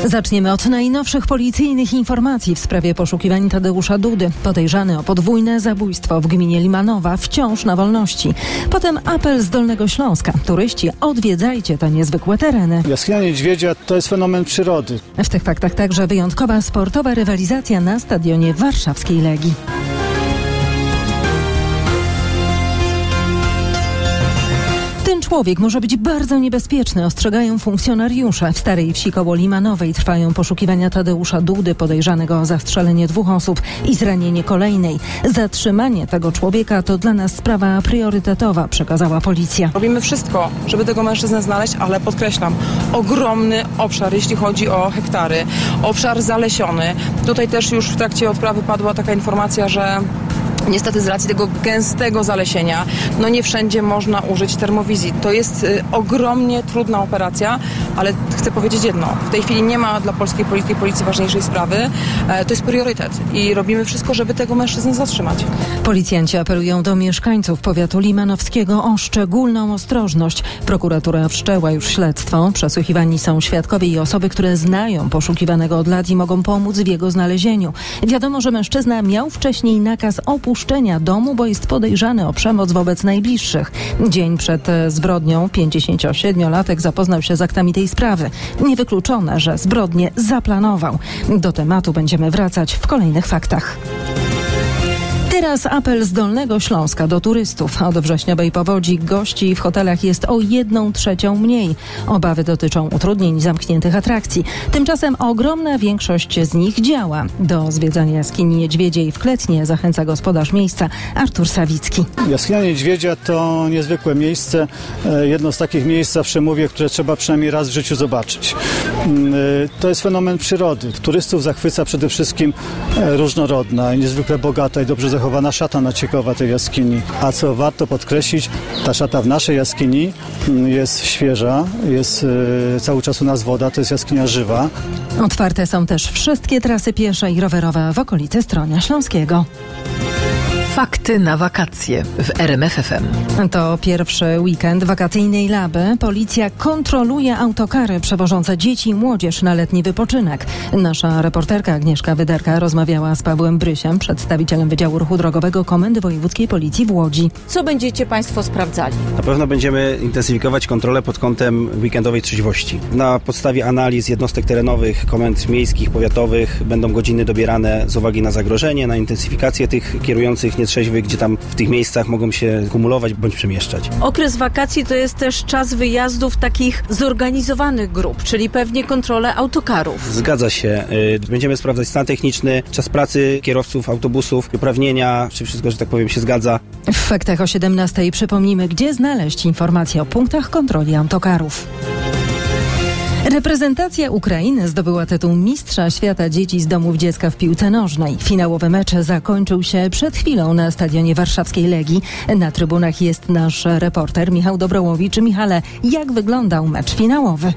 Zaczniemy od najnowszych policyjnych informacji w sprawie poszukiwań Tadeusza Dudy. Podejrzany o podwójne zabójstwo w gminie Limanowa wciąż na wolności. Potem apel z Dolnego Śląska. Turyści, odwiedzajcie te niezwykłe tereny. Jaskinia Niedźwiedzia to jest fenomen przyrody. W tych faktach także wyjątkowa sportowa rywalizacja na stadionie warszawskiej Legii. Ten człowiek może być bardzo niebezpieczny, ostrzegają funkcjonariusze. W Starej Wsi koło Limanowej trwają poszukiwania Tadeusza Dudy, podejrzanego o zastrzelenie 2 osób i zranienie kolejnej. Zatrzymanie tego człowieka to dla nas sprawa priorytetowa, przekazała policja. Robimy wszystko, żeby tego mężczyznę znaleźć, ale podkreślam, ogromny obszar, jeśli chodzi o hektary, obszar zalesiony. Tutaj też już w trakcie odprawy padła taka informacja, że niestety z racji tego gęstego zalesienia, nie wszędzie można użyć termowizji. To jest ogromnie trudna operacja, ale chcę powiedzieć jedno. W tej chwili nie ma dla polskiej policji ważniejszej sprawy. To jest priorytet i robimy wszystko, żeby tego mężczyznę zatrzymać. Policjanci apelują do mieszkańców powiatu limanowskiego o szczególną ostrożność. Prokuratura wszczęła już śledztwo. Przesłuchiwani są świadkowie i osoby, które znają poszukiwanego od lat i mogą pomóc w jego znalezieniu. Wiadomo, że mężczyzna miał wcześniej nakaz opuszczenia domu, bo jest podejrzany o przemoc wobec najbliższych. Dzień przed zbrodnią 57-latek zapoznał się z aktami tej sprawy. Niewykluczone, że zbrodnię zaplanował. Do tematu będziemy wracać w kolejnych faktach. Teraz apel z Dolnego Śląska do turystów. Od wrześniowej powodzi gości w hotelach jest o 1/3 mniej. Obawy dotyczą utrudnień i zamkniętych atrakcji. Tymczasem ogromna większość z nich działa. Do zwiedzania jaskini Niedźwiedziej w Kletnie zachęca gospodarz miejsca Artur Sawicki. Jaskinia Niedźwiedzia to niezwykłe miejsce. Jedno z takich miejsc, zawsze mówię, które trzeba przynajmniej raz w życiu zobaczyć. To jest fenomen przyrody. Turystów zachwyca przede wszystkim różnorodna, niezwykle bogata i dobrze zachowana szata naciekowa tej jaskini. A co warto podkreślić, ta szata w naszej jaskini jest świeża, jest cały czas u nas woda, to jest jaskinia żywa. Otwarte są też wszystkie trasy piesze i rowerowe w okolicy Stronia Śląskiego. Fakty na wakacje w RMF FM. To pierwszy weekend wakacyjnej Laby. Policja kontroluje autokary przewożące dzieci i młodzież na letni wypoczynek. Nasza reporterka Agnieszka Wyderka rozmawiała z Pawłem Brysiem, przedstawicielem Wydziału Ruchu Drogowego Komendy Wojewódzkiej Policji w Łodzi. Co będziecie Państwo sprawdzali? Na pewno będziemy intensyfikować kontrolę pod kątem weekendowej trzeźwości. Na podstawie analiz jednostek terenowych, komend miejskich, powiatowych będą godziny dobierane z uwagi na zagrożenie, na intensyfikację tych kierujących nietrzeźwych, gdzie tam w tych miejscach mogą się kumulować bądź przemieszczać. Okres wakacji to jest też czas wyjazdów takich zorganizowanych grup, czyli pewnie kontrolę autokarów. Zgadza się. Będziemy sprawdzać stan techniczny, czas pracy kierowców autobusów, uprawnienia, czy wszystko, że tak powiem, się zgadza. W faktach o 17:00 przypomnimy, gdzie znaleźć informacje o punktach kontroli autokarów. Reprezentacja Ukrainy zdobyła tytuł Mistrza Świata Dzieci z Domów Dziecka w piłce nożnej. Finałowy mecz zakończył się przed chwilą na stadionie warszawskiej Legii. Na trybunach jest nasz reporter Michał Dobrołowicz. Michale, jak wyglądał mecz finałowy?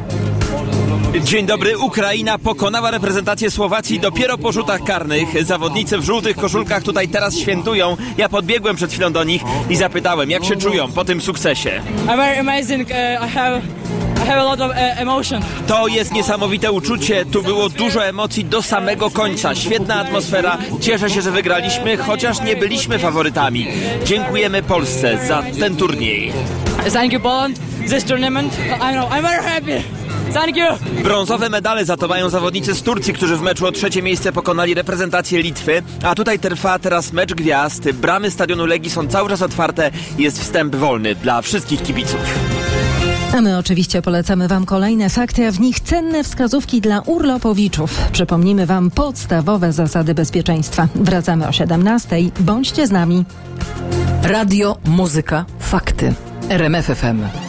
Dzień dobry. Ukraina pokonała reprezentację Słowacji dopiero po rzutach karnych. Zawodnicy w żółtych koszulkach tutaj teraz świętują. Ja podbiegłem przed chwilą do nich i zapytałem, jak się czują po tym sukcesie. Amazing. I have a lot of emotion. To jest niesamowite uczucie. Tu było dużo emocji do samego końca. Świetna atmosfera. Cieszę się, że wygraliśmy, chociaż nie byliśmy faworytami. Dziękujemy Polsce za ten turniej. Thank you, Poland. This tournament. I'm very happy. Thank you. Brązowe medale za to mają zawodnicy z Turcji, którzy w meczu o 3. miejsce pokonali reprezentację Litwy. A tutaj trwa teraz mecz gwiazd. Bramy stadionu Legii są cały czas otwarte. Jest wstęp wolny dla wszystkich kibiców. A my oczywiście polecamy Wam kolejne fakty, a w nich cenne wskazówki dla urlopowiczów. Przypomnimy Wam podstawowe zasady bezpieczeństwa. Wracamy o 17:00. Bądźcie z nami. Radio, muzyka, fakty. RMF FM.